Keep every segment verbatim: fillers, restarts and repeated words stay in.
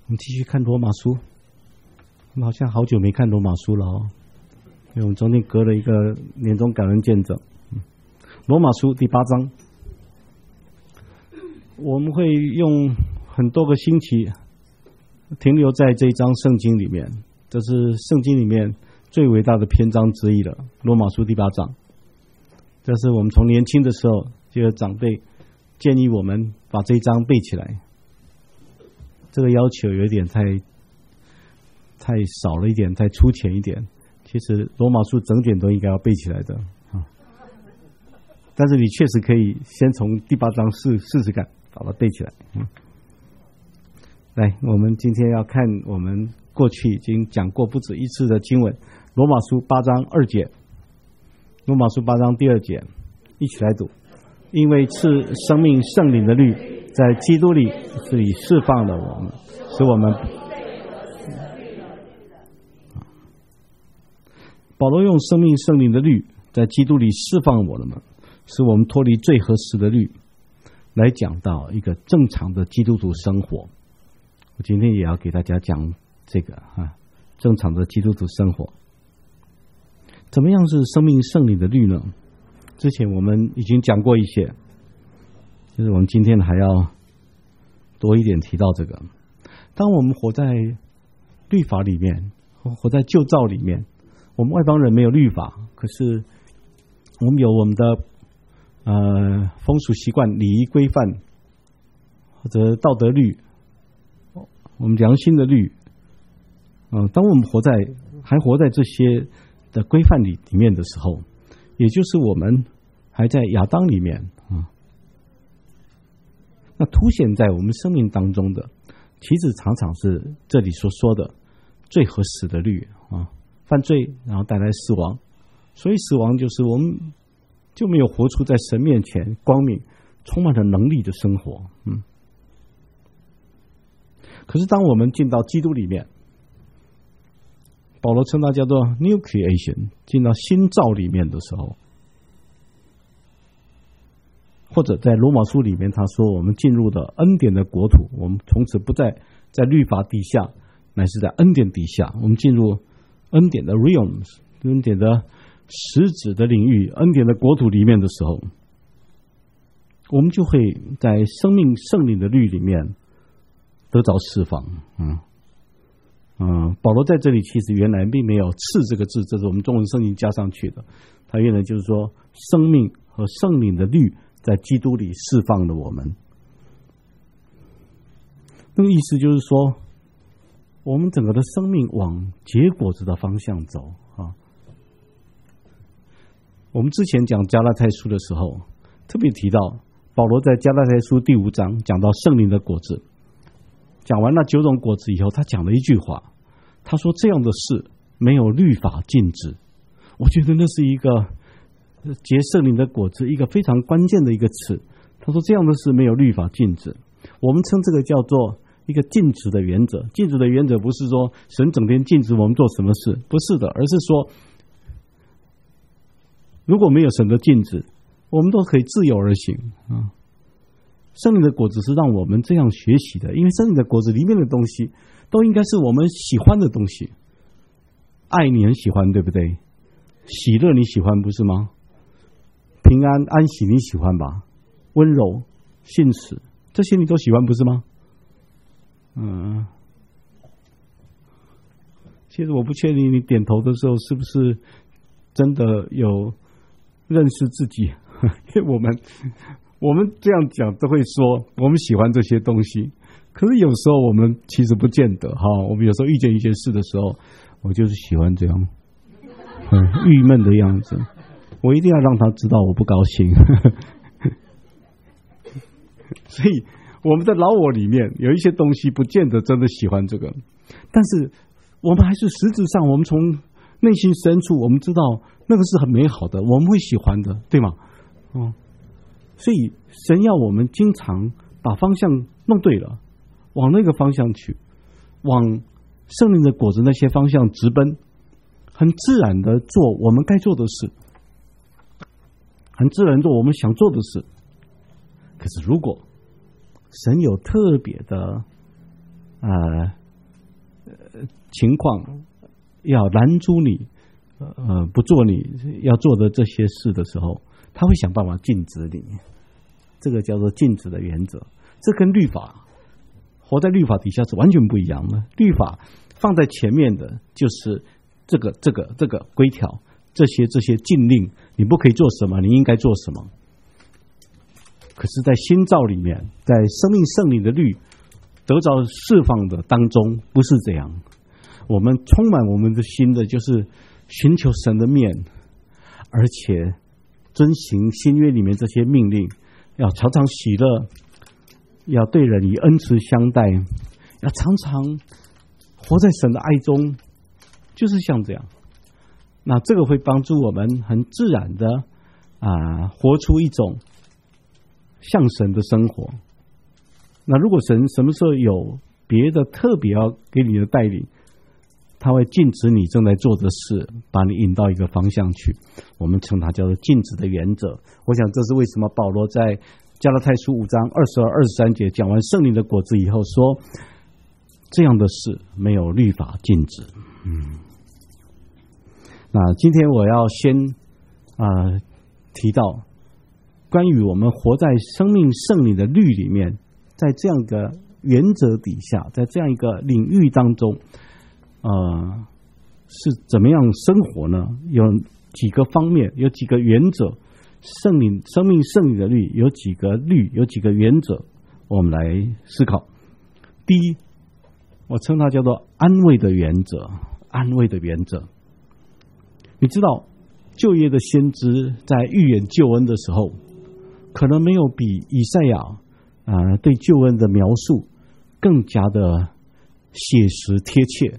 我们继续看罗马书，我们好像好久没看罗马书了哦，因为我们中间隔了一个年终感恩见证。罗马书第八章，我们会用很多个星期停留在这一章圣经里面，这是圣经里面最伟大的篇章之一了。罗马书第八章，这是我们从年轻的时候就有长辈建议我们把这一章背起来。这个要求有一点太太少了一点，太粗浅一点。其实罗马书整卷都应该要背起来的啊，但是你确实可以先从第八章试试试看，把它背起来。嗯，来，我们今天要看我们过去已经讲过不止一次的经文，罗马书八章二节，罗马书八章第二节，一起来读。因为赐生命圣灵的律在基督里是以释放了我们，使我们。保罗用生命圣灵的律在基督里释放我们，使我们脱离罪和死的律，来讲到一个正常的基督徒生活。我今天也要给大家讲这个啊，正常的基督徒生活。怎么样是生命圣灵的律呢？之前我们已经讲过一些，就是我们今天还要多一点提到这个。当我们活在律法里面，活在旧造里面，我们外邦人没有律法，可是我们有我们的呃风俗习惯、礼仪规范，或者道德律，我们良心的律。嗯、呃，当我们活在还活在这些的规范里里面的时候，也就是我们还在亚当里面啊，那凸显在我们生命当中的，其实常常是这里所说的罪和死的律啊，犯罪然后带来死亡，所以死亡就是我们就没有活出在神面前光明、充满了能力的生活。嗯，可是当我们进到基督里面，保罗称它叫做 new creation， 进到新造里面的时候，或者在罗马书里面他说我们进入了恩典的国土，我们从此不再在律法底下，乃是在恩典底下，我们进入恩典的 realms， 恩典的实质的领域，恩典的国土里面的时候，我们就会在生命圣灵的律里面得着释放。嗯嗯，保罗在这里其实原来并没有赐这个字，这是我们中文圣经加上去的。他原来就是说，生命和圣灵的律在基督里释放了我们。那个意思就是说，我们整个的生命往结果子的方向走啊。我们之前讲加拉太书的时候，特别提到保罗在加拉太书第五章讲到圣灵的果子。讲完那九种果子以后，他讲了一句话，他说这样的事没有律法禁止。我觉得那是一个结圣灵的果子一个非常关键的一个词。他说这样的事没有律法禁止，我们称这个叫做一个禁止的原则。禁止的原则不是说神整天禁止我们做什么事，不是的，而是说如果没有神的禁止，我们都可以自由而行啊。圣灵的果子是让我们这样学习的，因为圣灵的果子里面的东西都应该是我们喜欢的东西。爱你很喜欢，对不对？喜乐你喜欢，不是吗？平安安喜你喜欢吧？温柔信实这些你都喜欢，不是吗？嗯，其实我不确定你点头的时候是不是真的有认识自己，因为我们我们这样讲都会说我们喜欢这些东西，可是有时候我们其实不见得哈。我们有时候遇见一件事的时候，我就是喜欢这样，嗯，郁闷的样子，我一定要让他知道我不高兴。所以我们在老我里面有一些东西不见得真的喜欢这个，但是我们还是实质上我们从内心深处我们知道那个是很美好的，我们会喜欢的，对吗？哦，所以神要我们经常把方向弄对了，往那个方向去，往圣灵的果子那些方向直奔，很自然的做我们该做的事，很自然做我们想做的事。可是如果神有特别的呃情况，要拦阻你呃不做你要做的这些事的时候，他会想办法禁止你。这个叫做禁止的原则，这跟律法活在律法底下是完全不一样的。律法放在前面的就是这个这个这个规条，这些这些禁令，你不可以做什么，你应该做什么。可是在新造里面，在生命圣灵的律得着释放的当中，不是这样。我们充满我们的心的就是寻求神的面，而且遵行新约里面这些命令，要常常喜乐，要对人以恩慈相待，要常常活在神的爱中，就是像这样。那这个会帮助我们很自然的啊，活出一种像神的生活。那如果神什么时候有别的特别要给你的带领，他会禁止你正在做的事，把你引到一个方向去。我们称它叫做禁止的原则。我想这是为什么保罗在加拉太书五章二十二、二十三节讲完圣灵的果子以后说，这样的事没有律法禁止。嗯，那今天我要先啊、呃、提到关于我们活在生命圣灵的律里面，在这样一个原则底下，在这样一个领域当中，呃，是怎么样生活呢？有几个方面，有几个原则。圣灵、生命圣灵的律有几个律，有几个原则，我们来思考。第一，我称它叫做安慰的原则。安慰的原则，你知道，旧约的先知在预言救恩的时候，可能没有比以赛亚啊、呃、对救恩的描述更加的写实贴切。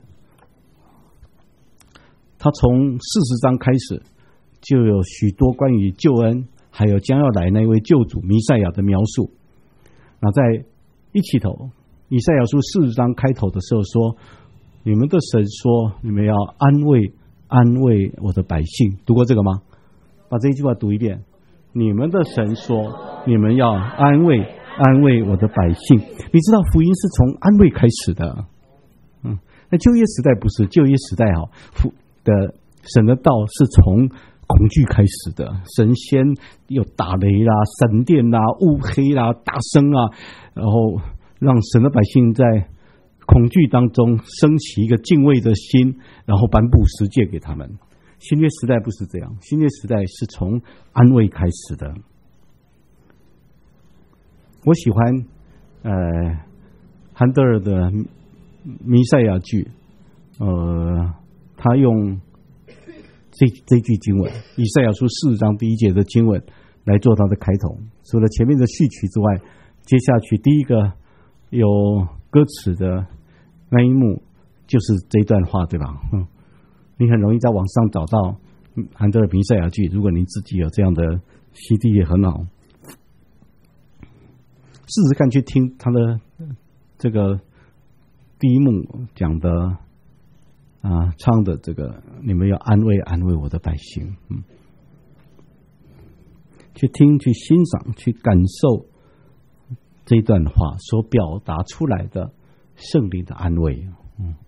他从四十章开始，就有许多关于救恩，还有将要来那位救主弥赛亚的描述。那在一起头，以赛亚书四十章开头的时候说：“你们的神说，你们要安慰安慰我的百姓。”读过这个吗？把这一句话读一遍。你们的神说，你们要安慰安慰我的百姓。你知道福音是从安慰开始的。嗯，那旧约时代不是，旧约时代哈，福的神的道是从恐惧开始的。神仙有打雷啦、闪电啦、乌黑啦、大声啊，然后让神的百姓在恐惧当中升起一个敬畏的心，然后颁布十诫给他们。新约时代不是这样，新约时代是从安慰开始的。我喜欢呃韩德尔的弥赛亚剧，呃，他用这这句经文，以赛亚书四章第一节的经文来做他的开头。除了前面的序曲之外，接下去第一个有歌词的那一幕就是这段话，对吧？嗯，你很容易在网上找到韩德尔弥赛亚剧，如果您自己有这样的 C D 也很好。试试看去听他的这个第一幕讲的啊，唱的这个，你们要安慰安慰我的百姓，嗯，去听、去欣赏、去感受这段话所表达出来的圣灵的安慰。嗯，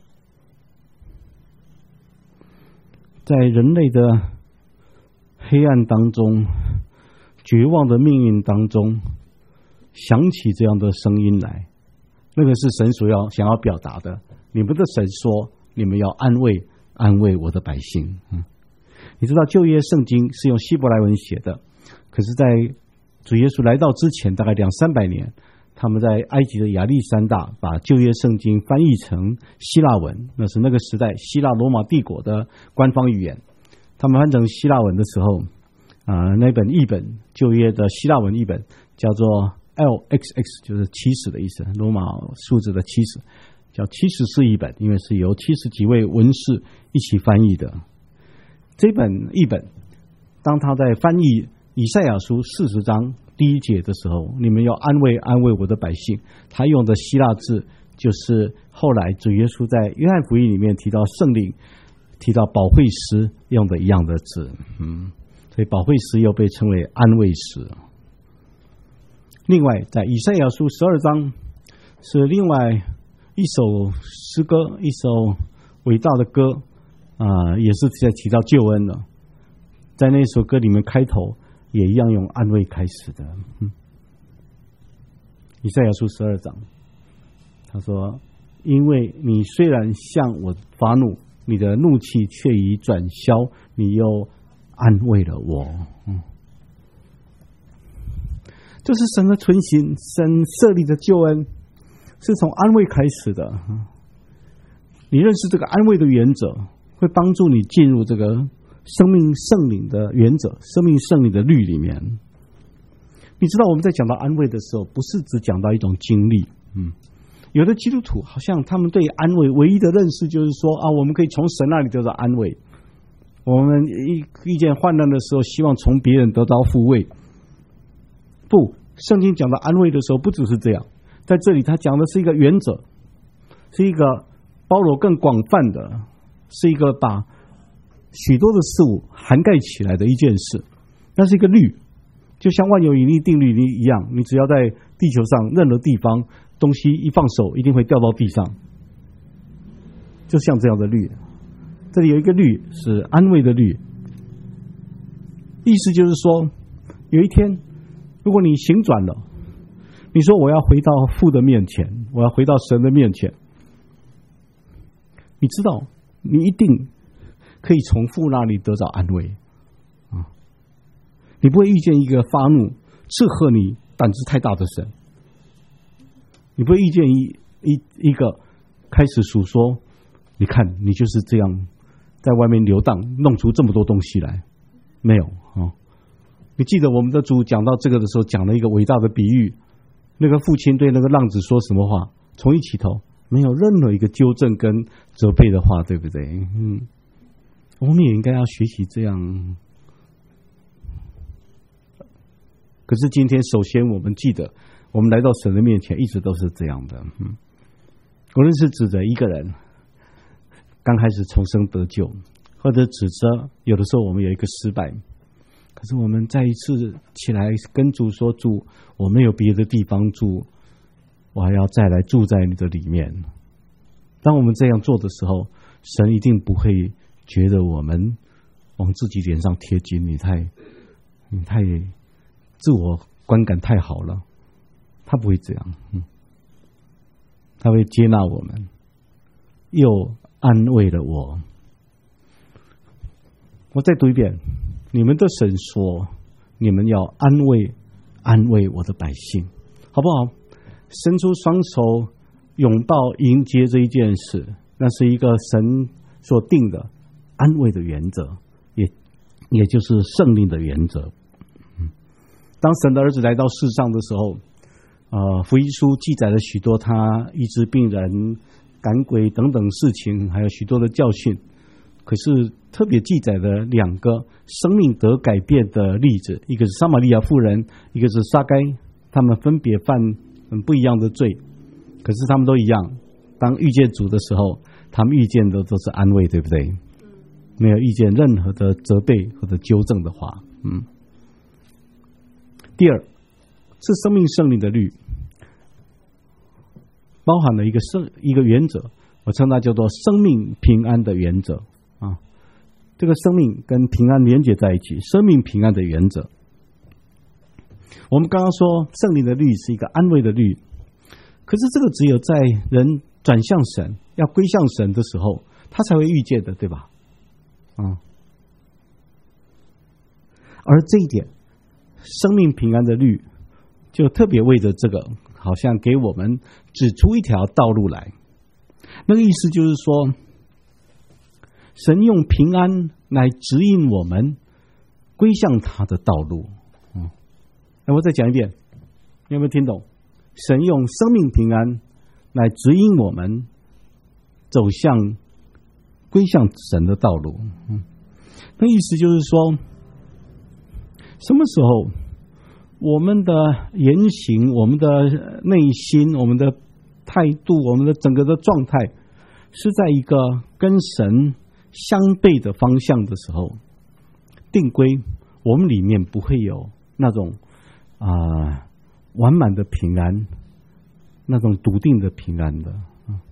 在人类的黑暗当中、绝望的命运当中，想起这样的声音来，那个是神所要想要表达的。你们的神说，你们要安慰安慰我的百姓。嗯，你知道旧约圣经是用希伯来文写的，可是在主耶稣来到之前大概两三百年，他们在埃及的亚历山大把旧约圣经翻译成希腊文，那是那个时代希腊罗马帝国的官方语言。他们翻成希腊文的时候，啊、呃，那本译本旧约的希腊文译本叫做 L X X， 就是七十的意思，罗马数字的七十，叫七十士译本，因为是由七十几位文士一起翻译的。这本译本，当他在翻译以赛亚书四十章第一节的时候，你们要安慰安慰我的百姓，他用的希腊字就是后来主耶稣在约翰福音里面提到圣灵、提到保惠师用的一样的字。嗯，所以保惠师又被称为安慰师。另外，在以赛亚书十二章是另外一首诗歌，一首伟大的歌啊、呃，也是在提到救恩了。在那首歌里面开头也一样用安慰开始的。嗯，以赛亚书十二章，他说：“因为你虽然向我发怒，你的怒气却已转消，你又安慰了我。”嗯，这是神的存心，神设立的救恩是从安慰开始的。你认识这个安慰的原则，会帮助你进入这个生命圣灵的原则，生命圣灵的律里面。你知道我们在讲到安慰的时候，不是只讲到一种经历。嗯，有的基督徒好像他们对安慰唯一的认识就是说啊，我们可以从神那里得到安慰。我们一遇见患难的时候，希望从别人得到抚慰。不，圣经讲到安慰的时候，不只是这样，在这里他讲的是一个原则，是一个包罗更广泛的，是一个把许多的事物涵盖起来的一件事。那是一个律，就像万有引力定律一样，你只要在地球上任何地方，东西一放手一定会掉到地上，就像这样的律。这里有一个律是安慰的律，意思就是说，有一天如果你醒转了，你说我要回到父的面前，我要回到神的面前，你知道你一定可以从父那里得到安慰啊！你不会遇见一个发怒斥喝你胆子太大的神，你不会遇见一一一个开始数说，你看你就是这样在外面游荡，弄出这么多东西来，没有啊！你记得我们的主讲到这个的时候，讲了一个伟大的比喻，那个父亲对那个浪子说什么话？从一起头没有任何一个纠正跟责备的话，对不对？嗯，我们也应该要学习这样。可是今天，首先我们记得，我们来到神的面前，一直都是这样的。嗯，无论是指着一个人刚开始重生得救，或者指着有的时候我们有一个失败，可是我们再一次起来跟主说：“主，我没有别的地方住，我还要再来住在你的里面。”当我们这样做的时候，神一定不会觉得我们往自己脸上贴金，你太你太自我观感太好了，他不会这样。嗯，他会接纳我们，又安慰了我。我再读一遍，你们的神说，你们要安慰安慰我的百姓，好不好？伸出双手拥抱迎接这一件事，那是一个神所定的安慰的原则，也也就是圣灵的原则。嗯，当神的儿子来到世上的时候，呃，福音书记载了许多他医治病人、赶鬼等等事情，还有许多的教训。可是特别记载了两个生命得改变的例子，一个是撒玛利亚妇人，一个是撒该，他们分别犯很不一样的罪，可是他们都一样，当遇见主的时候，他们遇见的都是安慰，对不对？没有遇见任何的责备或者纠正的话。嗯。第二是生命圣灵的律，包含了一个生一个原则，我称它叫做生命平安的原则啊。这个生命跟平安连接在一起，生命平安的原则。我们刚刚说圣灵的律是一个安慰的律，可是这个只有在人转向神、要归向神的时候，他才会遇见的，对吧？啊，而这一点，生命平安的律就特别为着这个，好像给我们指出一条道路来。那个意思就是说，神用平安来指引我们归向他的道路。嗯，那我再讲一遍，你有没有听懂？神用生命平安来指引我们走向归向神的道路。嗯，那意思就是说，什么时候我们的言行、我们的内心、我们的态度、我们的整个的状态是在一个跟神相悖的方向的时候，定规我们里面不会有那种啊、呃、完满的平安，那种笃定的平安的。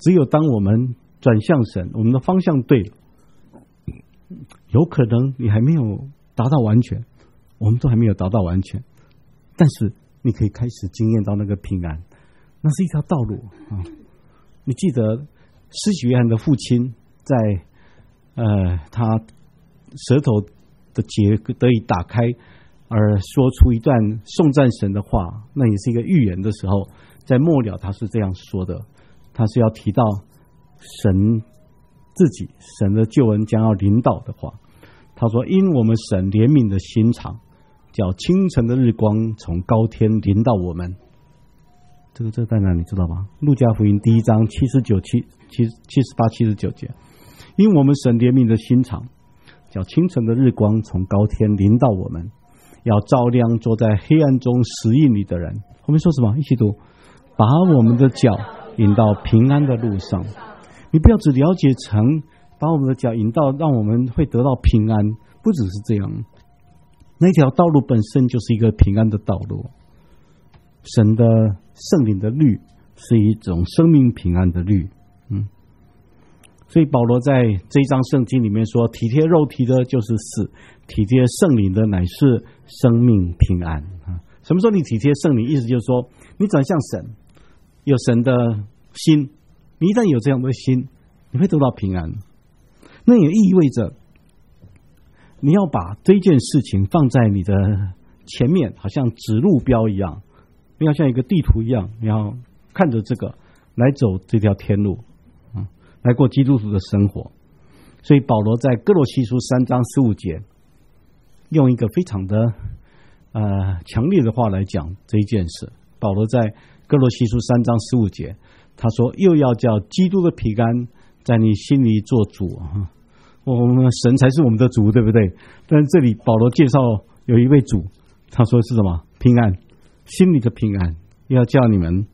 只有当我们转向神，我们的方向对了，有可能你还没有达到完全，我们都还没有达到完全，但是你可以开始经验到那个平安，那是一条道路啊！你记得施洗约翰的父亲在呃他舌头的结得以打开，而说出一段颂赞神的话，那也是一个预言的时候，在末了他是这样说的，他是要提到神自己，神的救恩将要临到的话。他说：“因我们神怜悯的心肠，叫清晨的日光从高天临到我们。”这个这个在哪里知道吗？路加福音第一章七十九七七七十八七十九节。因我们神怜悯的心肠，叫清晨的日光从高天临到我们，要照亮坐在黑暗中死荫里的人。后面说什么？一起读：把我们的脚引到平安的路上。你不要只了解成把我们的脚引到让我们会得到平安，不只是这样，那条道路本身就是一个平安的道路。神的圣灵的律是一种生命平安的律，嗯，所以保罗在这一章圣经里面说，体贴肉体的就是死，体贴圣灵的乃是生命平安。什么时候你体贴圣灵？意思就是说，你转向神，有神的心，你一旦有这样的心，你会得到平安。那也意味着你要把这件事情放在你的前面，好像指路标一样，你要像一个地图一样，你要看着这个来走这条天路，嗯，来过基督徒的生活。所以保罗在哥罗西书三章十五节，用一个非常的呃强烈的话来讲这一件事。保罗在哥罗西书三章十五节，他说：“又要叫基督的平安在你心里做主。”我们神才是我们的主，对不对？但是这里保罗介绍有一位主，他说是什么？平安，心里的平安，要叫你们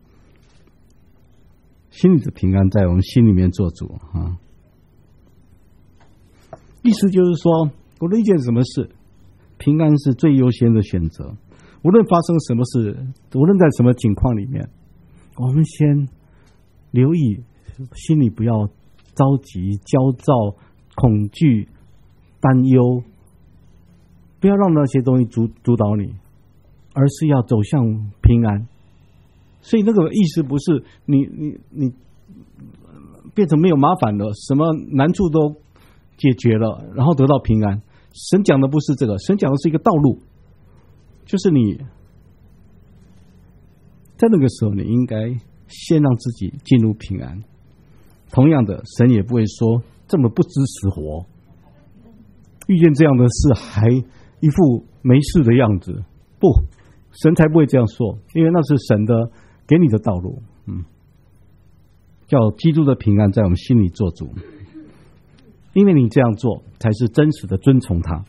心里的平安在我们心里面做主啊。意思就是说，无论一件什么事，平安是最优先的选择。无论发生什么事，无论在什么情况里面，我们先留意，心里不要着急、焦躁、恐惧、担忧，不要让那些东西主主导你，而是要走向平安。所以那个意思不是你你你变成没有麻烦了，什么难处都解决了，然后得到平安。神讲的不是这个，神讲的是一个道路，就是你在那个时候，你应该先让自己进入平安。同样的，神也不会说这么不知死活，遇见这样的事还一副没事的样子。不，神才不会这样说，因为那是神的给你的道路。嗯，叫基督的平安在我们心里做主，因为你这样做才是真实的遵从他。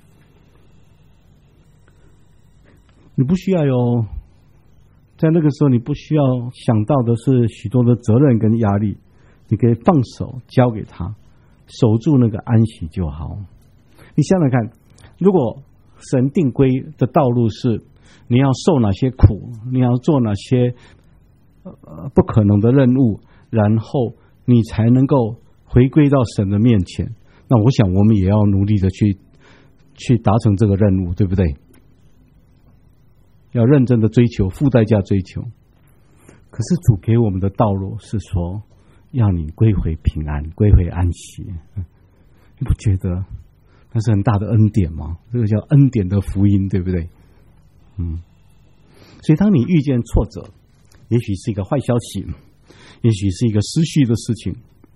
你不需要有，在那个时候你不需要想到的是许多的责任跟压力，你可以放手交给他，守住那个安息就好。你想想看，如果神定规的道路是你要受哪些苦，你要做哪些呃不可能的任务，然后你才能够回归到神的面前，那我想我们也要努力的去去达成这个任务，对不对？要认真的追求，付代价追求。可是主给我们的道路是说，要你归回平安，归回安息。你不觉得那是很大的恩典吗？这个叫恩典的福音，对不对？嗯。所以当你遇见挫折，也许是一个坏消息，也许是一个失去的事情，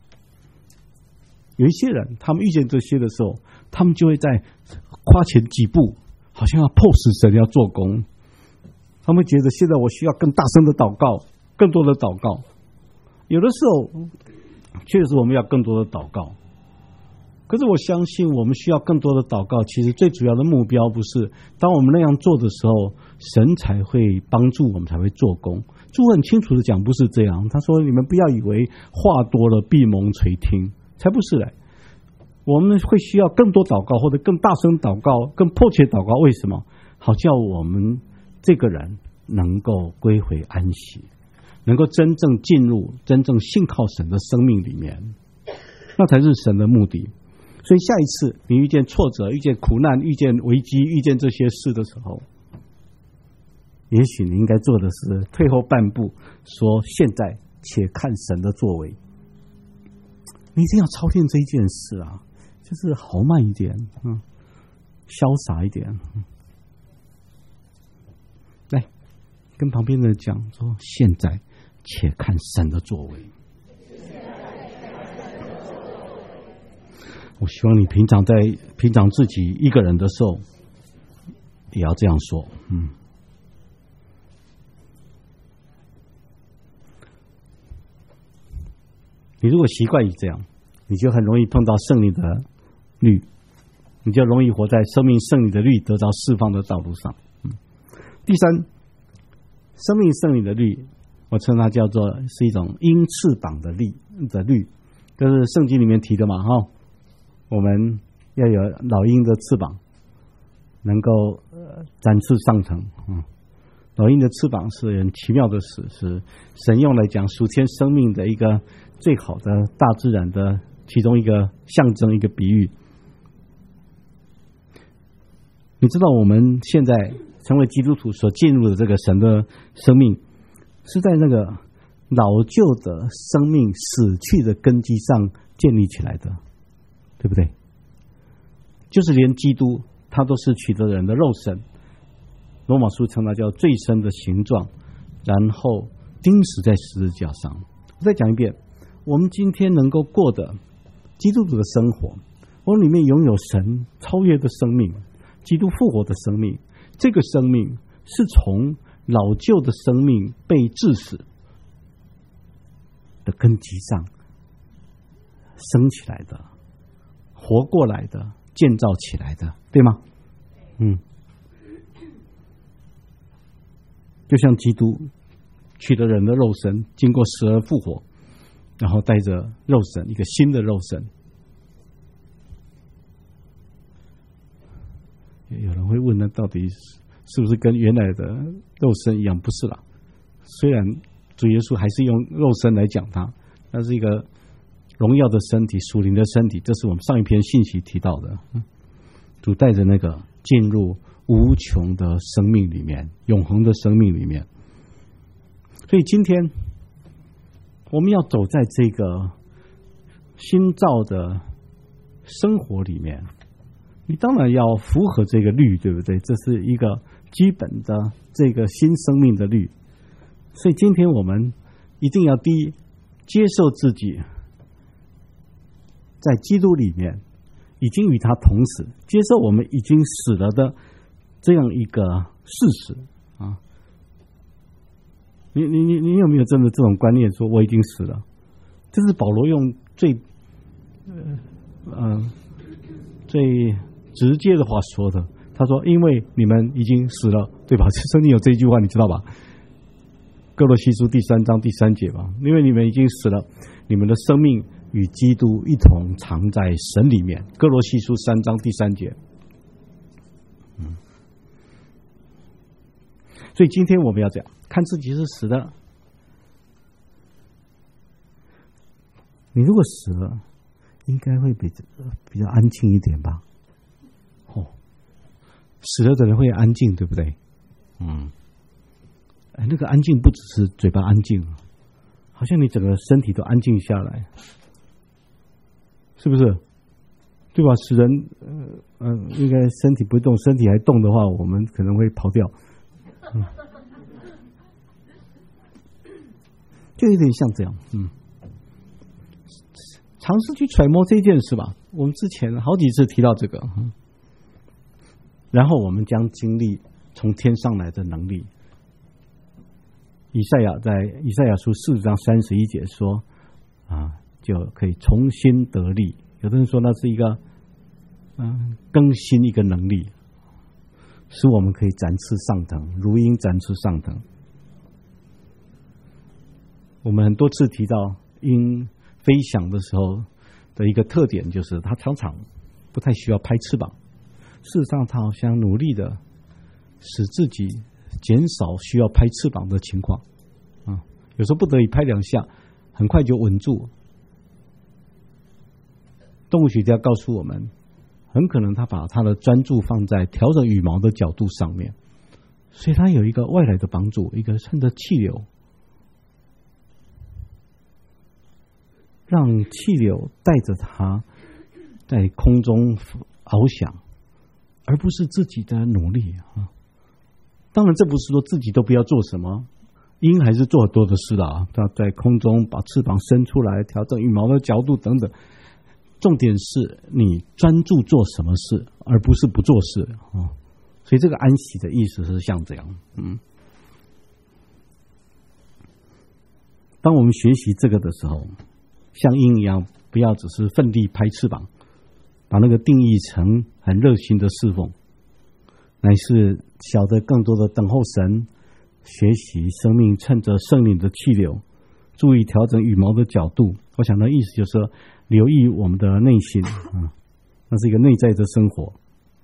有一些人他们遇见这些的时候，他们就会在跨前几步，好像要迫使神要做工。他们觉得现在我需要更大声的祷告，更多的祷告。有的时候确实我们要更多的祷告，可是我相信我们需要更多的祷告，其实最主要的目标不是当我们那样做的时候神才会帮助我们，才会做工。主很清楚的讲，不是这样。他说你们不要以为话多了闭蒙垂听，才不是嘞。我们会需要更多祷告，或者更大声祷告，更迫切祷告。为什么？好叫我们这个人能够归回安息， 能够真正进入真正信靠神的生命里面，那才是神的目的。所以下一次你遇见挫折、遇见苦难、遇见危机、遇见这些事的时候，也许你应该做的是退后半步，说现在且看神的作为。你一定要操练这一件事啊，就是豪迈一点，嗯，潇洒一点。嗯、来跟旁边的人讲说，现在且看神的作为。我希望你平常在平常自己一个人的时候，也要这样说，嗯。你如果习惯于这样，你就很容易碰到圣灵的律，你就容易活在生命圣灵的律得到释放的道路上。嗯、第三，生命圣灵的律，我称它叫做是一种鹰翅膀的律的律，就是圣经里面提的嘛，哈、哦，我们要有老鹰的翅膀，能够呃展翅上腾。嗯，老鹰的翅膀是很奇妙的事，是神用来讲属天生命的一个最好的大自然的其中一个象征，一个比喻。你知道我们现在成为基督徒所进入的这个神的生命，是在那个老旧的生命死去的根基上建立起来的，对不对？就是连基督他都是取得人的肉身，罗马书称它叫最深的形状，然后钉死在十字架上。我再讲一遍，我们今天能够过的基督徒的生活，我们里面拥有神超越的生命，基督复活的生命。这个生命是从老旧的生命被致死的根基上生起来的，活过来的，建造起来的，对吗？嗯，就像基督取得人的肉身，经过死而复活，然后带着肉身，一个新的肉身。有人会问，那到底是不是跟原来的肉身一样？不是啦，虽然主耶稣还是用肉身来讲它，那是一个荣耀的身体，属灵的身体，这是我们上一篇信息提到的。主带着那个进入无穷的生命里面，永恒的生命里面。所以今天我们要走在这个新造的生活里面，你当然要符合这个律，对不对？这是一个基本的这个新生命的律。所以今天我们一定要第一，接受自己在基督里面已经与他同死，接受我们已经死了的这样一个事实啊！你你你你有没有真的这种观念，说我已经死了？这是保罗用最呃呃最直接的话说的。他说：“因为你们已经死了，对吧？”圣经有这句话，你知道吧？哥罗西书第三章第三节吧。因为你们已经死了，你们的生命与基督一同藏在神里面。哥罗西书三章第三节。嗯，所以今天我们要这样看自己是死的。你如果死了，应该会比比较安静一点吧？哦，死了的人会安静，对不对？嗯，哎，那个安静不只是嘴巴安静，好像你整个身体都安静下来，是不是？对吧？死人，呃呃，应该身体不动，身体还动的话，我们可能会跑掉。嗯，就有点像这样，嗯。尝试去揣摩这件事吧。我们之前好几次提到这个，嗯、然后我们将经历从天上来的能力。以赛亚在以赛亚书四章三十一节说，啊，就可以重新得力。有的人说那是一个，嗯、呃，更新一个能力，使我们可以展翅上腾，如鹰展翅上腾。我们很多次提到鹰飞翔的时候的一个特点，就是它常常不太需要拍翅膀。事实上，它好像努力的使自己减少需要拍翅膀的情况啊， 有时候不得已拍两下，很快就稳住。动物学家告诉我们，很可能他把他的专注放在调整羽毛的角度上面，所以他有一个外来的帮助，一个趁着气流，让气流带着他在空中翱翔，而不是自己的努力啊。当然，这不是说自己都不要做什么，鹰还是做很多的事的啊。他在空中把翅膀伸出来，调整羽毛的角度等等。重点是你专注做什么事，而不是不做事啊。所以这个安息的意思是像这样，嗯。当我们学习这个的时候，像鹰一样，不要只是奋力拍翅膀，把那个定义成很热心的侍奉，乃是晓得更多的等候神，学习生命趁着圣灵的气流，注意调整羽毛的角度。我想的意思就是说，留意我们的内心，嗯，那是一个内在的生活。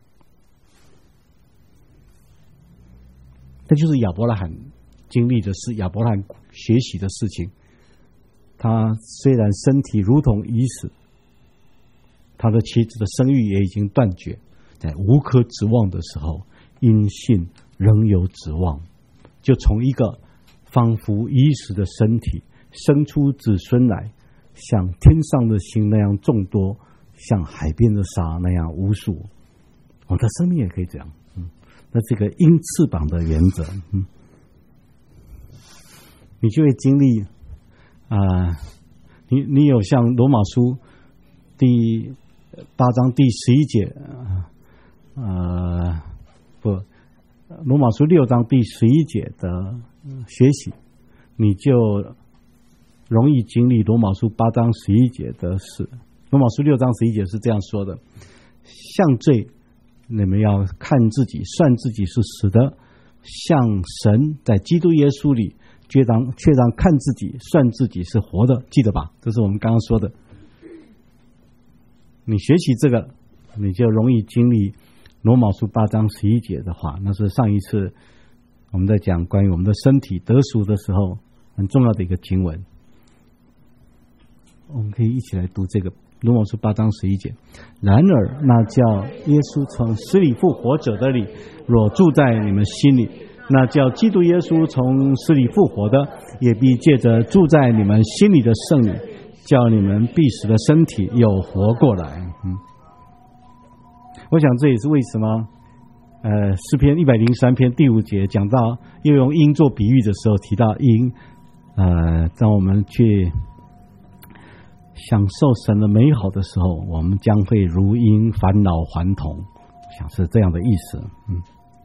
这就是亚伯拉罕经历的事，亚伯拉罕学习的事情。他虽然身体如同已死，他的妻子的生育也已经断绝，在无可指望的时候，因信仍有指望，就从一个仿佛已死的身体生出子孙来，像天上的星那样众多，像海边的沙那样无数。我的生命也可以这样，嗯，那这个鹰翅膀的原则，嗯，你就会经历啊、呃，你你有像罗马书第八章第十一节，呃，不，罗马书六章第十一节的学习，你就容易经历罗马书八章十一节的事。罗马书六章十一节是这样说的：向罪，你们要看自己，算自己是死的；向神，在基督耶稣里，却当却当看自己，算自己是活的。记得吧？这是我们刚刚说的。你学习这个，你就容易经历罗马书八章十一节的话。那是上一次我们在讲关于我们的身体得赎的时候很重要的一个经文。我们可以一起来读这个罗马书八章十一节。然而那叫耶稣从死里复活者的理，若住在你们心里，那叫基督耶稣从死里复活的，也必借着住在你们心里的圣灵，叫你们必死的身体又活过来。嗯，我想这也是为什么呃诗篇一百零三篇第五节讲到又用鹰做比喻的时候提到鹰，呃当我们去享受神的美好的时候，我们将会如鹰返老还童，我想是这样的意思。嗯。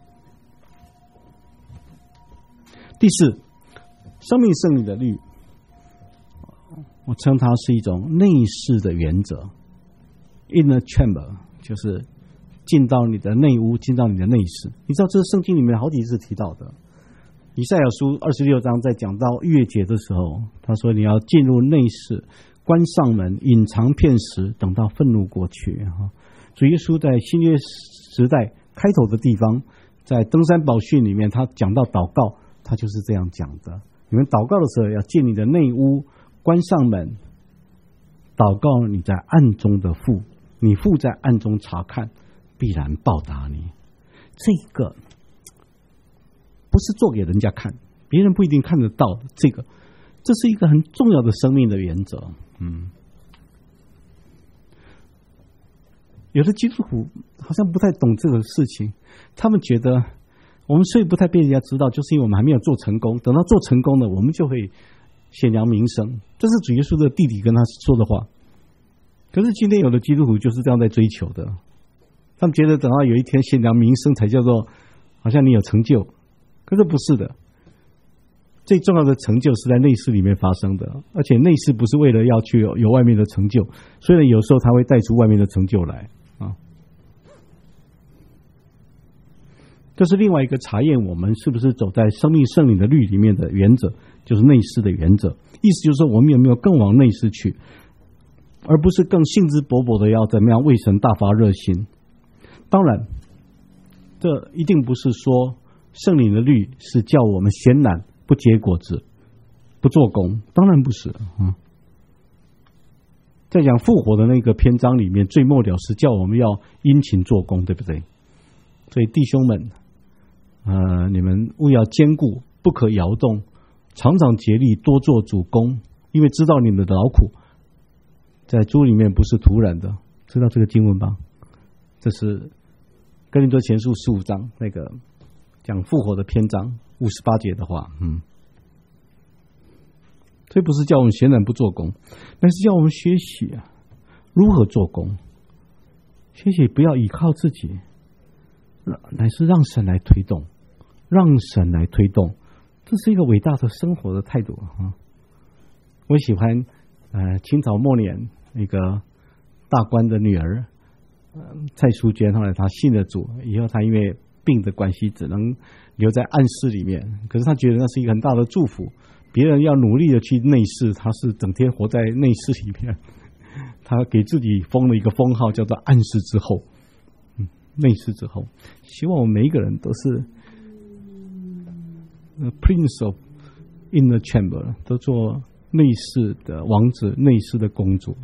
第四，生命圣灵的律，我称它是一种内视的原则 ，inner chamber， 就是进到你的内屋，进到你的内室。你知道这是圣经里面好几次提到的。以赛亚书二十六章在讲到逾越节的时候，他说你要进入内室，关上门，隐藏片时，等到愤怒过去。主耶稣在新约时代开头的地方，在登山宝训里面，他讲到祷告，他就是这样讲的：你们祷告的时候，要进你的内屋，关上门，祷告你在暗中的父，你父在暗中查看，必然报答你。这个不是做给人家看，别人不一定看得到。这个，这是一个很重要的生命的原则。嗯，有的基督徒好像不太懂这个事情，他们觉得我们所以不太被人家知道，就是因为我们还没有做成功。等到做成功了，我们就会显扬名声。这是主耶稣的弟弟跟他说的话。可是今天有的基督徒就是这样在追求的，他们觉得等到有一天显扬名声才叫做好像你有成就，可是不是的。最重要的成就是在内室里面发生的，而且内室不是为了要去 有, 有外面的成就，虽然有时候他会带出外面的成就来啊。这是另外一个查验我们是不是走在生命圣灵的律里面的原则，就是内室的原则。意思就是说，我们有没有更往内室去，而不是更兴致勃勃的要怎么样为神大发热心。当然，这一定不是说圣灵的律是叫我们闲懒不结果子， 不做工？当然不是啊、嗯。在讲复活的那个篇章里面，最末了是叫我们要殷勤做工，对不对？所以弟兄们，呃，你们务要坚固，不可摇动，常常竭力多做主工，因为知道你们的劳苦在主里面不是徒然的。知道这个经文吧？这是哥林多前书十五章那个讲复活的篇章五十八节的话，嗯。所以不是叫我们闲然不做工，但是叫我们学习啊，如何做工。学习不要依靠自己，乃是让神来推动，让神来推动，这是一个伟大的生活的态度啊！我喜欢呃清朝末年那个大官的女儿、呃、蔡淑娟，后来她信了主以后，她因为病的关系只能留在暗室里面，可是她觉得那是一个很大的祝福。别人要努力的去内室，他是整天活在内室里面。他给自己封了一个封号，叫做暗室之后。嗯，内室之后，希望我们每一个人都是 Prince of Inner Chamber， 都做内室的王子，内室的公主。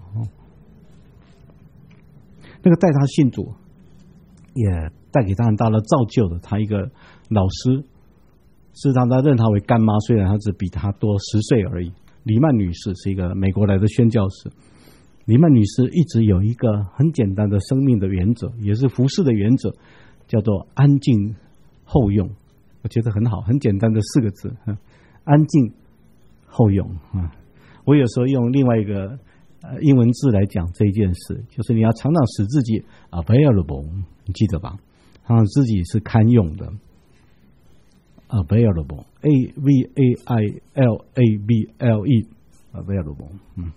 那个带他信主，也带给他很大的造就的，他一个老师。事实上，他认他为干妈，虽然他只比他多十岁而已。黎曼女士是一个美国来的宣教士。黎曼女士一直有一个很简单的生命的原则，也是服侍的原则，叫做安静后用。我觉得很好，很简单的四个字：安静后用啊。我有时候用另外一个呃英文字来讲这一件事，就是你要常常使自己 available， 你记得吧？常常自己是堪用的。Available, A V A I L A B L E, available. 嗯，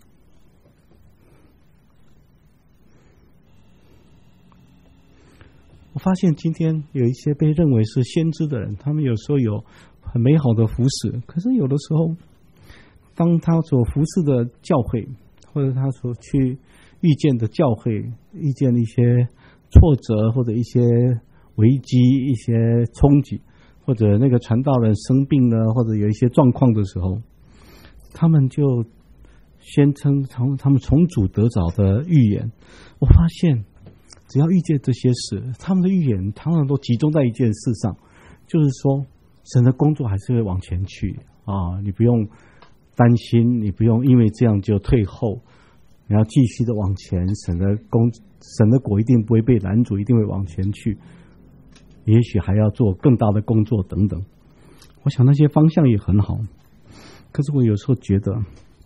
我发现今天有一些被认为是先知的人，他们有时候有很美好的服侍，可是有的时候，当他所服侍的教会，或者他所去遇见的教会，遇见一些挫折或者一些危机、一些冲击。或者那个传道人生病了，或者有一些状况的时候，他们就宣称从他们从主得着的预言。我发现，只要遇见这些事，他们的预言常常都集中在一件事上，就是说，神的工作还是会往前去啊！你不用担心，你不用因为这样就退后，你要继续的往前。神的工，神的果一定不会被拦阻，一定会往前去。也许还要做更大的工作等等，我想那些方向也很好。可是我有时候觉得，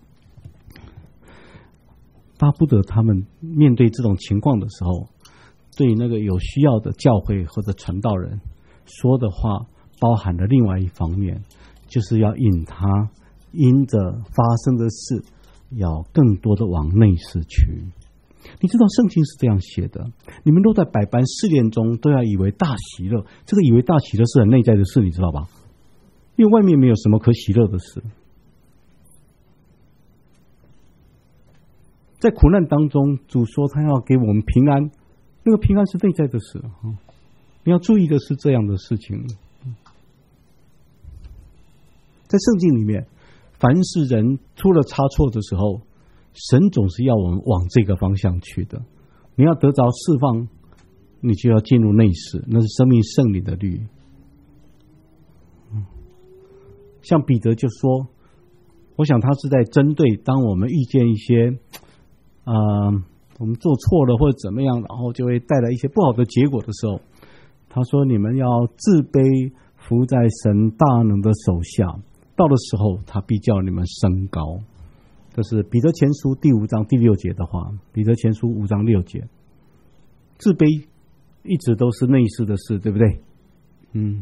巴不得他们面对这种情况的时候，对那个有需要的教会或者传道人说的话，包含了另外一方面，就是要引他因着发生的事，要更多的往内室去。你知道圣经是这样写的，你们都在百般试炼中，都要以为大喜乐。这个以为大喜乐是很内在的事，你知道吧？因为外面没有什么可喜乐的事。在苦难当中，主说他要给我们平安，那个平安是内在的事。你要注意的是这样的事情。在圣经里面，凡是人出了差错的时候，神总是要我们往这个方向去的。你要得着释放，你就要进入内室，那是生命圣灵的律。像彼得就说，我想他是在针对当我们遇见一些啊、呃，我们做错了或者怎么样，然后就会带来一些不好的结果的时候，他说你们要自卑，服在神大能的手下，到的时候他必叫你们升高。这是彼得前书第五章第六节的话，彼得前书五章六节。自卑一直都是内室的事，对不对？嗯。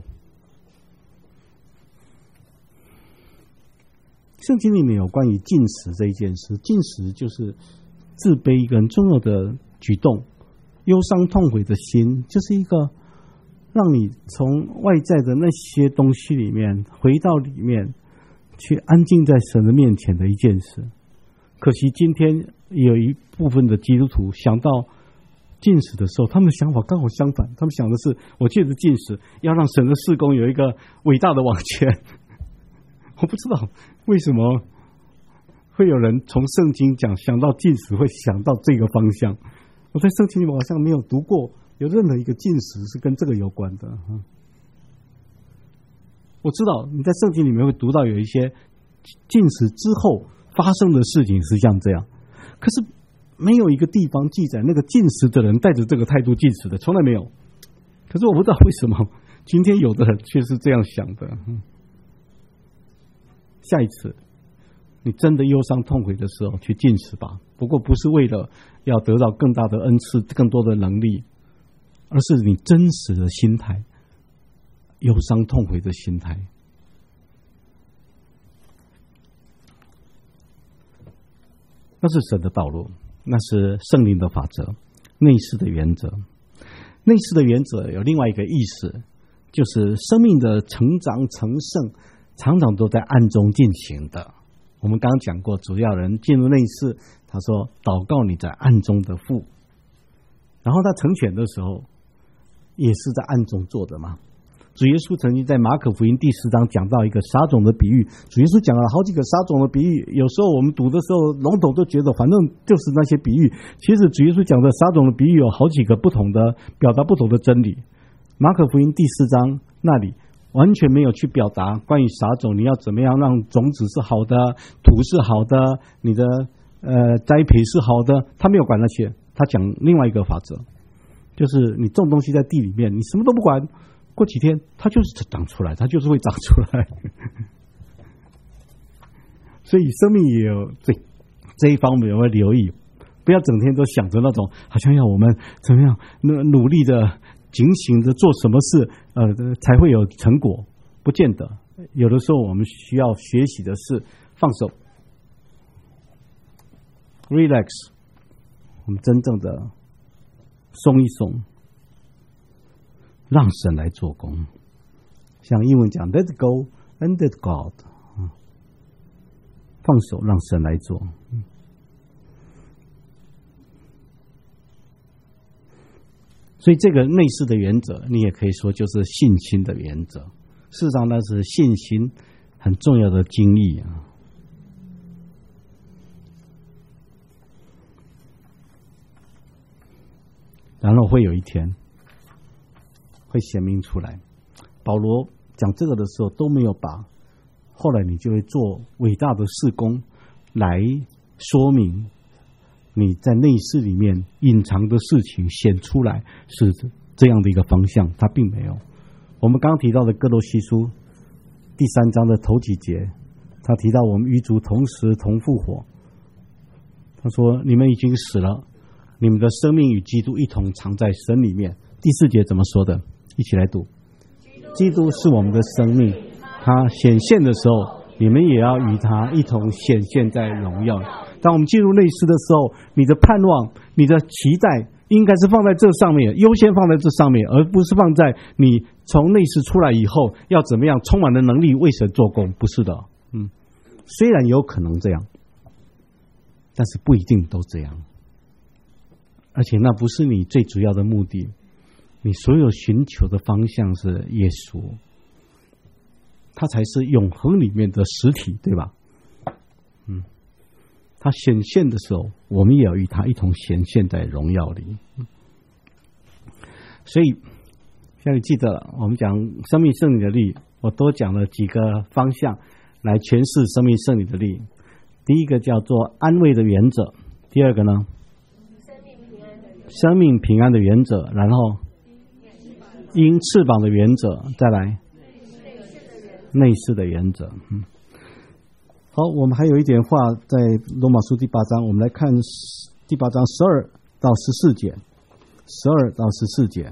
圣经里面有关于禁食这一件事，禁食就是自卑一个很重要的举动，忧伤痛悔的心，就是一个让你从外在的那些东西里面回到里面去安静在神的面前的一件事。可惜今天有一部分的基督徒想到禁食的时候，他们的想法刚好相反，他们想的是我借着禁食要让神的事工有一个伟大的往前， 我不知道为什么会有人从圣经讲想到禁食，会想到这个方向。我在圣经里面好像没有读过有任何一个禁食是跟这个有关的。我知道你在圣经里面会读到有一些禁食之后发生的事情是像这样，可是没有一个地方记载那个禁食的人带着这个态度禁食的，从来没有。可是我不知道为什么今天有的人却是这样想的。下一次你真的忧伤痛悔的时候去禁食吧，不过不是为了要得到更大的恩赐更多的能力，而是你真实的心态，忧伤痛悔的心态。那是神的道路，那是圣灵的法则，内视的原则。内视的原则有另外一个意思，就是生命的成长成圣常常都在暗中进行的。我们刚刚讲过，主要人进入内视，他说祷告你在暗中的父，然后他成全的时候也是在暗中做的嘛。主耶稣曾经在马可福音第十章讲到一个撒种的比喻，主耶稣讲了好几个撒种的比喻，有时候我们读的时候笼统都觉得反正就是那些比喻，其实主耶稣讲的撒种的比喻有好几个不同的表达不同的真理。马可福音第四章那里完全没有去表达关于撒种你要怎么样让种子是好的，土是好的，你的呃栽培是好的，他没有管那些，他讲另外一个法则，就是你种东西在地里面，你什么都不管，过几天它就是长出来，它就是会长出来。所以生命也有这这一方面我要留意，不要整天都想着那种好像要我们怎么样努力的警醒的做什么事呃才会有成果，不见得。有的时候我们需要学习的是放手 relax， 我们真正的松一松，让神来做工。像英文讲 let go and let God， 放手让神来做。所以这个内视的原则你也可以说就是信心的原则，事实上那是信心很重要的经历啊。然后会有一天会显明出来。保罗讲这个的时候都没有把后来你就会做伟大的事工来说明你在内视里面隐藏的事情显出来是这样的一个方向，他并没有。我们刚刚提到的哥罗西书第三章的头几节，他提到我们与主同时同复活，他说你们已经死了，你们的生命与基督一同藏在神里面。第四节怎么说的？一起来读。基督是我们的生命，他显现的时候，你们也要与他一同显现在荣耀。当我们进入内视的时候，你的盼望你的期待应该是放在这上面，优先放在这上面，而不是放在你从内视出来以后要怎么样充满了能力为神做工。不是的，嗯，虽然有可能这样，但是不一定都这样，而且那不是你最主要的目的。你所有寻求的方向是耶稣，他才是永恒里面的实体，对吧？嗯，他显现的时候，我们也要与他一同显现在荣耀里。所以像你记得我们讲生命圣灵的力，我多讲了几个方向来诠释生命圣灵的力。第一个叫做安慰的原则，第二个呢生命平安的原则，然后因翅膀的原则，再来内视的原则。嗯，好，我们还有一点话在罗马书第八章，我们来看第八章十二到十四节，十二到十四节，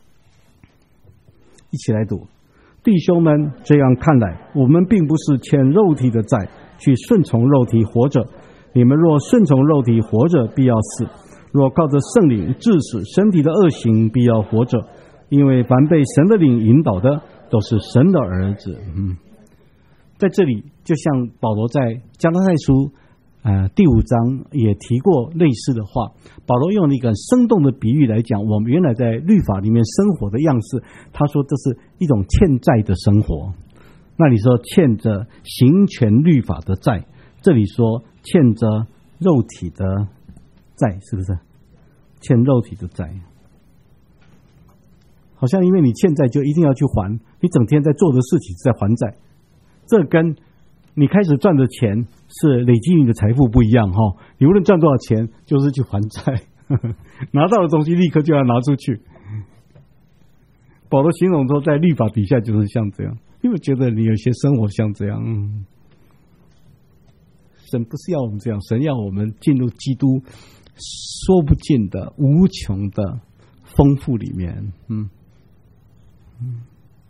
一起来读。弟兄们，这样看来，我们并不是欠肉体的债，去顺从肉体活着。你们若顺从肉体活着，必要死；若靠着圣灵治死身体的恶行，必要活着。因为凡被神的灵引导的，都是神的儿子。嗯，在这里，就像保罗在加拉太书呃第五章也提过类似的话，保罗用了一个生动的比喻来讲我们原来在律法里面生活的样式。他说这是一种欠债的生活， 那里说欠着行权律法的债，这里说欠着肉体的债，是不是？欠肉体的债，好像因为你欠债就一定要去还，你整天在做的事情是在还债，这跟你开始赚的钱是累积你的财富不一样哈。你无论赚多少钱，就是去还债，拿到的东西立刻就要拿出去。保罗形容说，在律法底下就是像这样。因为觉得你有些生活像这样，嗯，神不是要我们这样，神要我们进入基督说不尽的无穷的丰富里面，嗯嗯。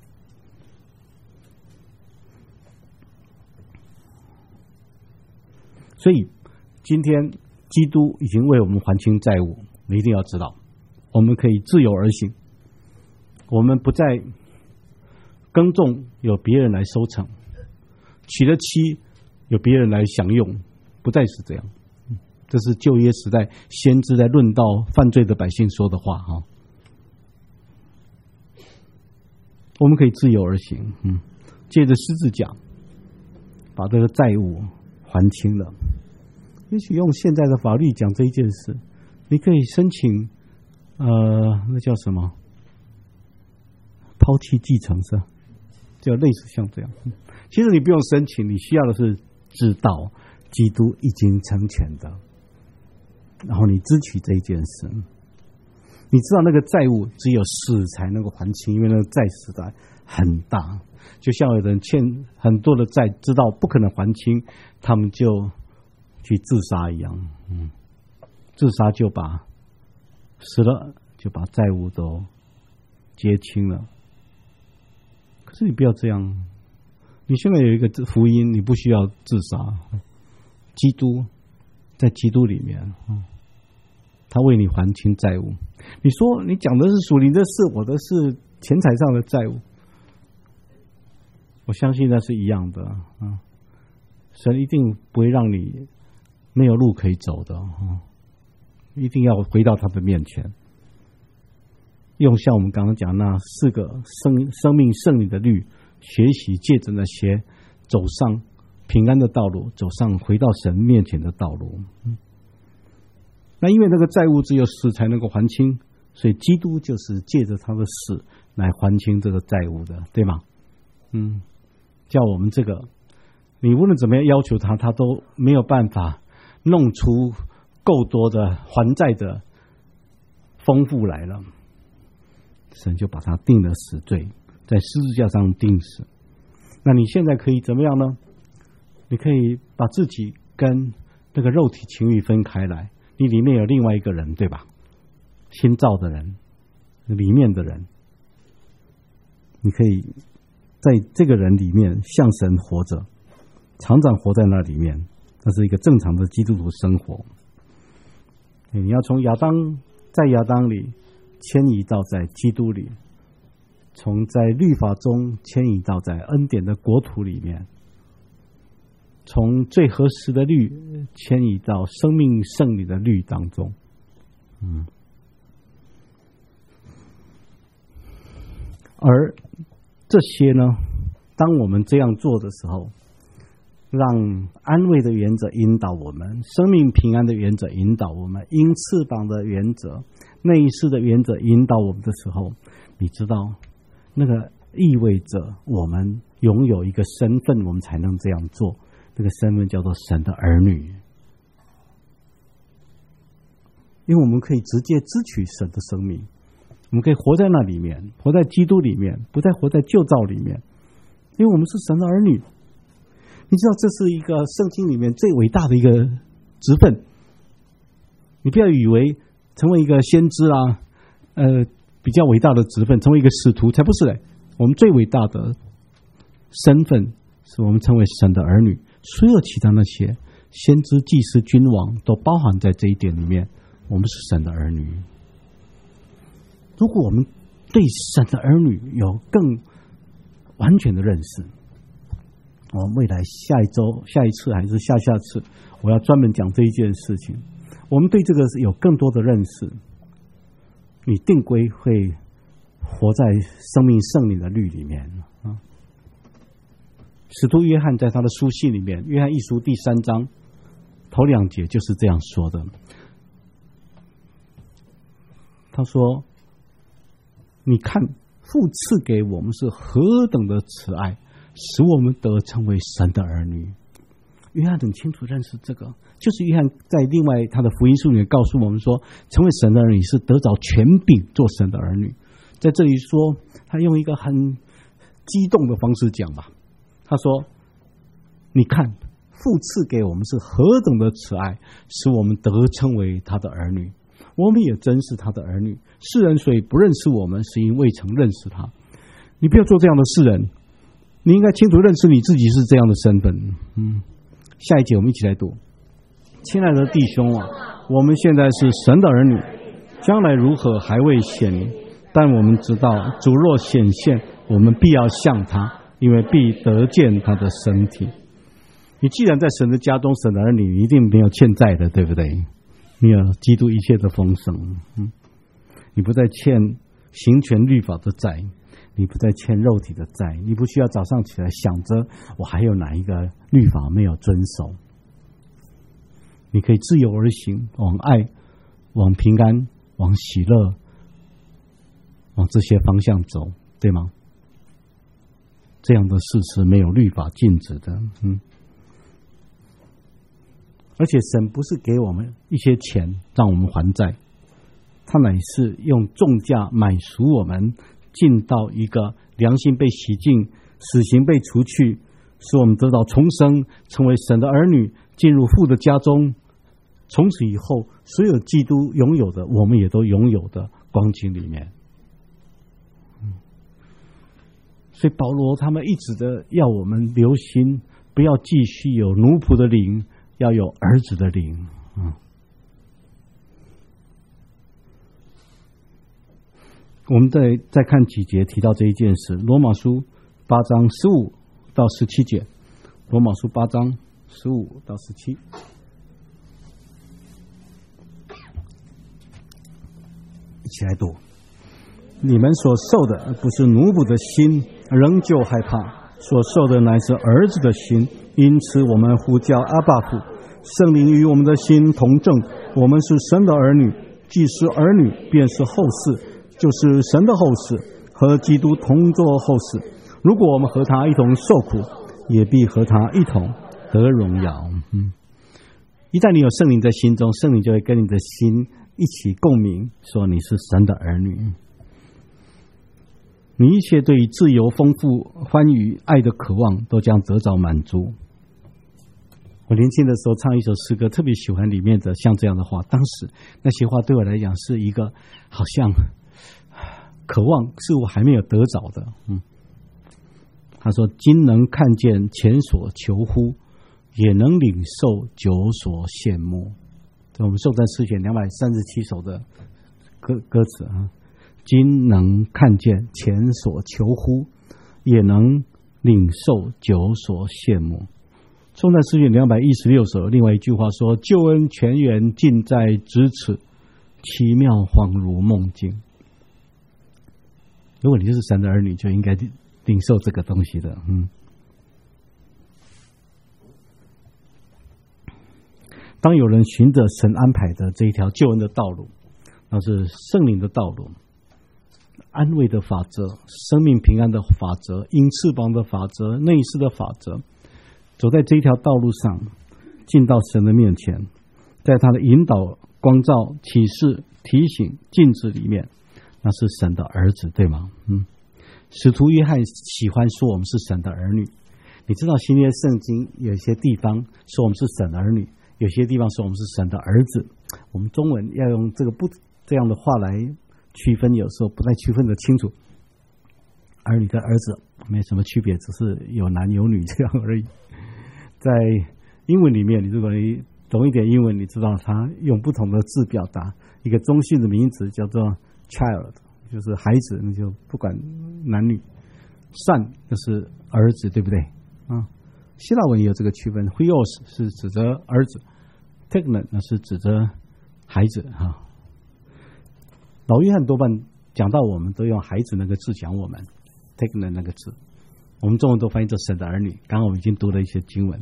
所以今天基督已经为我们还清债务，你一定要知道，我们可以自由而行，我们不再耕种有别人来收成，娶了妻有别人来享用，不再是这样。这是旧约时代先知在论到犯罪的百姓说的话哈。我们可以自由而行，嗯，借着十字架把这个债务还清了。也许用现在的法律讲这一件事，你可以申请，呃，那叫什么？抛弃继承是吧？就类似像这样。其实你不用申请，你需要的是知道基督已经成全的，然后你支取这一件事。你知道那个债务只有死才能够还清，因为那个债实在很大。就像有人欠很多的债，知道不可能还清，他们就去自杀一样。嗯，自杀就把死了，就把债务都结清了。可是你不要这样，你现在有一个福音，你不需要自杀。基督在基督里面，他为你还清债务。你说你讲的是属灵的事，我的是钱财上的债务，我相信那是一样的啊。神一定不会让你没有路可以走的啊，一定要回到他的面前。用像我们刚刚讲那四个生生命圣灵的律，学习借着那些走上平安的道路，走上回到神面前的道路。嗯，那因为那个债务只有死才能够还清，所以基督就是借着他的死来还清这个债务的，对吗？嗯，叫我们这个，你无论怎么样要求他，他都没有办法弄出够多的还债的丰富来了。神就把他定了死罪，在十字架上定死。那你现在可以怎么样呢？你可以把自己跟那个肉体情欲分开来，你里面有另外一个人，对吧？新造的人，里面的人，你可以在这个人里面向神活着，常常活在那里面，那是一个正常的基督徒生活。你要从亚当，在亚当里迁移到在基督里，从在律法中迁移到在恩典的国土里面，从最合适的律迁移到生命圣灵的律当中。嗯，而这些呢，当我们这样做的时候，让安慰的原则引导我们，生命平安的原则引导我们，鹰翅膀的原则，内视的原则引导我们的时候，你知道那个意味着我们拥有一个身份，我们才能这样做。这个身份叫做神的儿女，因为我们可以直接支取神的生命，我们可以活在那里面，活在基督里面，不再活在旧造里面，因为我们是神的儿女。你知道这是一个圣经里面最伟大的一个职分，你不要以为成为一个先知啊，呃，比较伟大的职分，成为一个使徒才不是嘞。我们最伟大的身份是我们成为神的儿女，所有其他那些先知、祭司、君王都包含在这一点里面。我们是神的儿女。如果我们对神的儿女有更完全的认识，我们未来下一周、下一次还是下下次，我要专门讲这一件事情。我们对这个有更多的认识，你定规会活在生命圣灵的律里面啊。 使徒约翰在他的书信里面，约翰一书第三章头两节就是这样说的。他说：“你看，父赐给我们是何等的慈爱，使我们得成为神的儿女。”约翰很清楚认识这个，就是约翰在另外他的福音书里面告诉我们说，成为神的儿女是得着权柄做神的儿女。在这里说，他用一个很激动的方式讲吧，他说：“你看，父赐给我们是何等的慈爱，使我们得称为他的儿女。我们也真是他的儿女。世人虽不认识我们，是因未曾认识他。”你不要做这样的世人，你应该清楚认识你自己是这样的身份。嗯，下一节我们一起来读。亲爱的弟兄啊，我们现在是神的儿女，将来如何还未显明，但我们知道主若显现，我们必要像他，因为必得见他的身体。你既然在神的家中，神的儿女，你一定没有欠债的，对不对？你有基督一切的丰盛，嗯，你不再欠行权律法的债，你不再欠肉体的债，你不需要早上起来想着我还有哪一个律法没有遵守，你可以自由而行，往爱、往平安、往喜乐、往这些方向走，对吗？这样的事是没有律法禁止的，嗯。而且神不是给我们一些钱让我们还债，他乃是用重价买赎我们，进到一个良心被洗净、死刑被除去，使我们得到重生，成为神的儿女，进入父的家中。从此以后，所有基督拥有的，我们也都拥有的光景里面。所以保罗他们一直的要我们留心，不要继续有奴仆的灵，要有儿子的灵。嗯，我们再再看几节提到这一件事。罗马书八章十五到十七节，罗马书八章十五到十七。一起来读。你们所受的不是奴仆的心，仍旧害怕，所受的乃是儿子的心，因此我们呼叫阿爸父。圣灵与我们的心同证，我们是神的儿女，既是儿女，便是后世，就是神的后世，和基督同作后世。如果我们和他一同受苦，也必和他一同得荣耀。嗯，一旦你有圣灵在心中，圣灵就会跟你的心一起共鸣，说你是神的儿女。你一切对于自由、丰富、欢愉、爱的渴望都将得到满足。我年轻的时候唱一首诗歌，特别喜欢里面的像这样的话，当时那些话对我来讲是一个好像渴望是我还没有得着的。嗯，他说：“今能看见前所求乎，也能领受久所羡慕。”这我们颂赞诗选两百三十七首的歌歌词啊。今能看见前所求乎，也能领受久所羡慕。颂赞诗选两百一十六首，另外一句话说：“救恩泉源尽在咫尺，奇妙恍如梦境。”如果你就是神的儿女，就应该领受这个东西的。嗯，当有人循着神安排的这一条救恩的道路，那是圣灵的道路，安慰的法则，生命平安的法则，鹰翅膀的法则，内视的法则，走在这一条道路上，进到神的面前，在他的引导、光照、启示、提醒、禁止里面，那是神的儿子，对吗？嗯，使徒约翰喜欢说我们是神的儿女。你知道新约圣经有一些地方说我们是神的儿女，有些地方说我们是神的儿子。我们中文要用这个不这样的话来区分，有时候不太区分得清楚。儿女跟儿子没什么区别，只是有男有女这样而已。在英文里面，你如果你懂一点英文，你知道他用不同的字表达一个中性的名词叫做 child， 就是孩子，那就不管男女。son 就是儿子，对不对啊？希腊文也有这个区分 ，huios 是指着儿子 ，tegnon 那是指着孩子哈。老约翰多半讲到我们都用孩子那个字讲我们 ，tegnon 那个字。 我们中文都翻译作神的儿女。刚刚我们已经读了一些经文，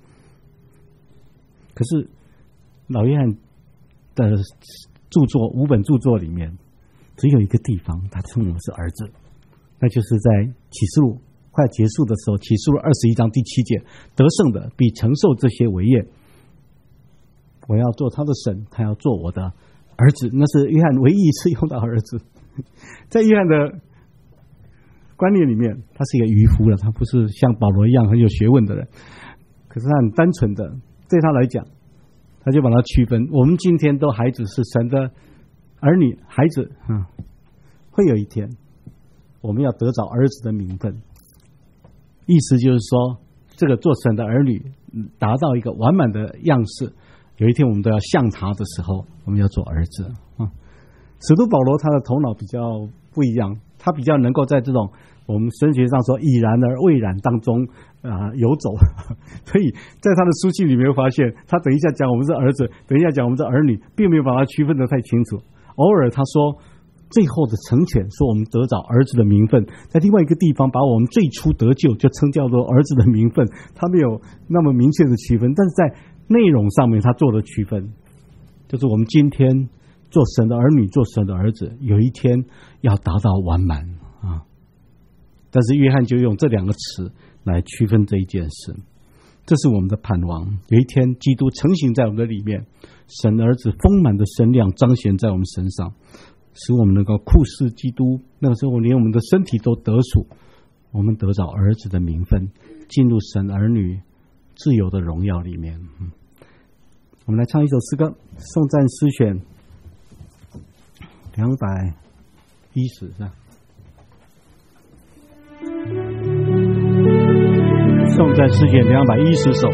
可是老约翰的著作五本著作里面，只有一个地方他称我们是儿子，那就是在启示录快结束的时候，启示录二十一章第七节，得胜的必承受这些伟业，我要做他的神，他要做我的儿子。那是约翰唯一一次用到儿子。在约翰的观念里面，他是一个渔夫了，他不是像保罗一样很有学问的人，可是他很单纯的，对他来讲，他就把它区分。我们今天都孩子是神的儿女，孩子啊，会有一天我们要得着儿子的名分。意思就是说，这个做神的儿女达到一个完满的样式，有一天我们都要像他的时候，我们要做儿子啊。使徒保罗他的头脑比较不一样，他比较能够在这种我们神学上说已然而未然当中啊、呃、游走，所以在他的书信里面发现，他等一下讲我们是儿子，等一下讲我们是儿女，并没有把它区分得太清楚。偶尔他说最后的成全，说我们得着儿子的名分，在另外一个地方把我们最初得救就称叫做儿子的名分，他没有那么明确的区分，但是在内容上面他做了区分，就是我们今天做神的儿女，做神的儿子，有一天要达到完满啊。但是约翰就用这两个词来区分这一件事，这是我们的盼望。有一天基督成型在我们的里面，神儿子丰满的身量彰显在我们身上，使我们能够酷似基督。那个时候连我们的身体都得属，我们得着儿子的名分，进入神儿女自由的荣耀里面。嗯、我们来唱一首诗歌，颂赞诗选两百一十是吧？颂赞诗选两百一十首。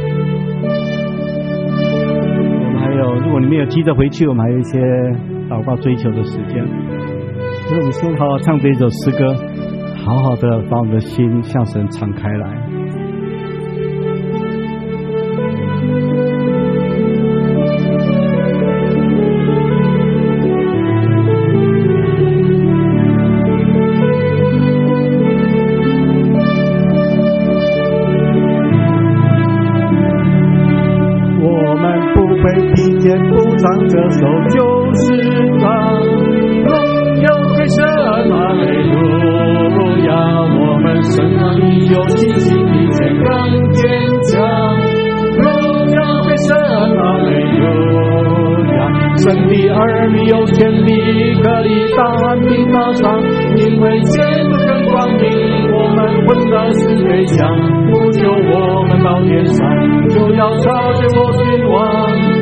我们还有，如果你没有急着回去，我们还有一些祷告追求的时间。所以我们先好好唱这一首诗歌，好好的把我们的心向神敞开来。肩不唱这首旧诗章，荣耀归神，哈利路亚！我们身上依旧信心比前更坚强，荣耀归神，哈利路亚！神的儿女有权利可以大鸣大唱，因为前路更光明，我们混的是飞翔，不求我们到天上，就要朝着我君王。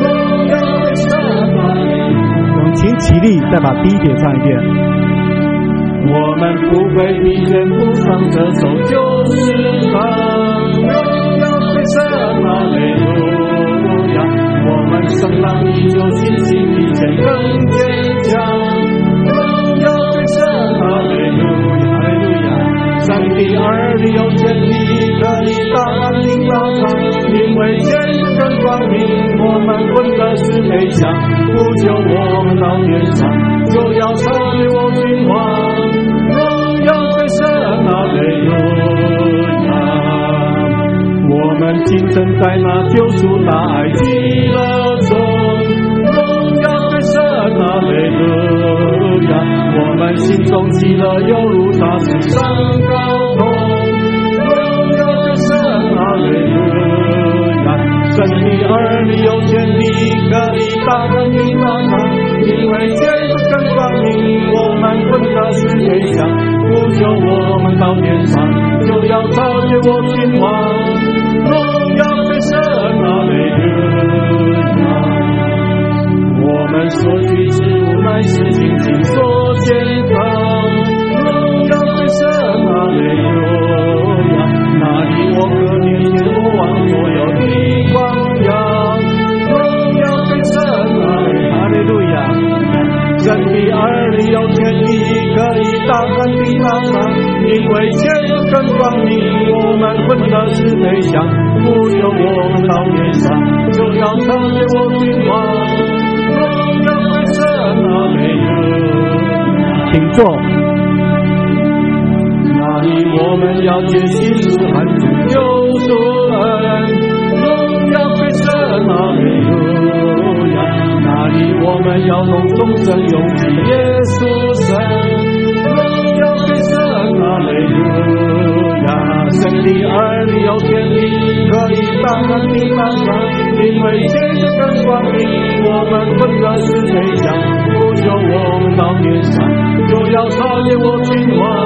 请起立，再把第一节唱一遍。我们不会逼人不唱这首旧诗章，荣耀归神，哈利路亚！我们声浪依旧，信心比前更坚强，荣耀归神，哈利路亚，哈利路亚！神的儿女有权利可以大鸣大唱，因为前路更光明，我们混的是飞翔，不求我们到天上，就要超越我君王，荣耀归神，哈利路亚！我们今生在那救赎大爱喜乐中，荣耀归神，哈利路亚！我们心中喜乐犹如大山上高空，荣耀归神，哈利路亚！神的儿女有权利可以大鸣大唱，因为前路更光明，我们混的是飞翔，不求我们到天上，就要超越我君王，荣耀归神，哈利路亚！我们所居之物乃是精心所建造，荣耀归神，哈利路亚！那里我可念见我望所有的光耀，荣耀归神，哈利路亚！神的儿女有权利可以大声地大唱，因为前路更光明，我们混的是飞翔，不求我们到天上，就要超越我君王，荣耀归神，哈利路亚！请坐。那里我我们要竭心实喊主救赎恩，荣耀归神，哈利路亚。那里我们要隆重声拥挤耶稣神，荣耀归神，哈利路亚。神的儿女有权利可以当然地当上，因为借着跟光明，我们混的是非想，不求我们到天上，就要超越我君王。